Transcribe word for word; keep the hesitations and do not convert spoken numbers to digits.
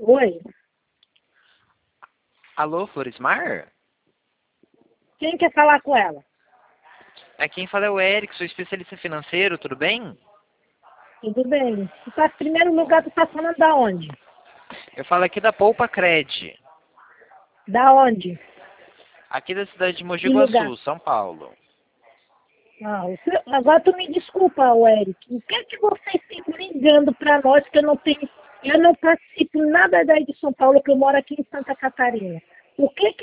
Oi, Alô, Floresmar? quem quer falar com ela? Aqui quem fala é o Eric, sou especialista financeiro, tudo bem? Tudo bem. Tu tá, em primeiro lugar, tu tá falando da onde? Eu falo aqui da Poupa Cred, Da onde? aqui da cidade de Mogi Que lugar? Guaçu, São Paulo. Ah, o seu- agora tu me desculpa, o Eric. O que é que vocês ficam ligando pra nós que eu não tenho... Eu não participo nada daí de São Paulo, que eu moro aqui em Santa Catarina. O que que